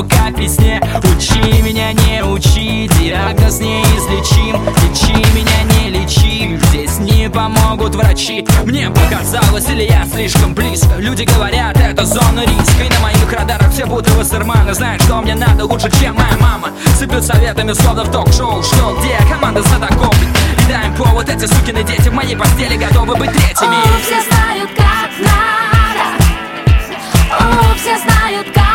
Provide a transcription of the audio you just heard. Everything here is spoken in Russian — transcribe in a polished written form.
буду как в весне. Учи меня, не учи, диагноз неизлечим. Лечи меня, не лечи, здесь не помогут врачи. Мне показалось, или я слишком близко. Люди говорят, это зона риска. И на моих радарах все будто вассерманы. Знают, что мне надо лучше, чем моя мама. Сыплют советами, словно в ток-шоу. Что, где команда знатоков? И дай им повод, эти сукины дети в моей постели готовы быть третьими. Все знают, как надо. Все знают, как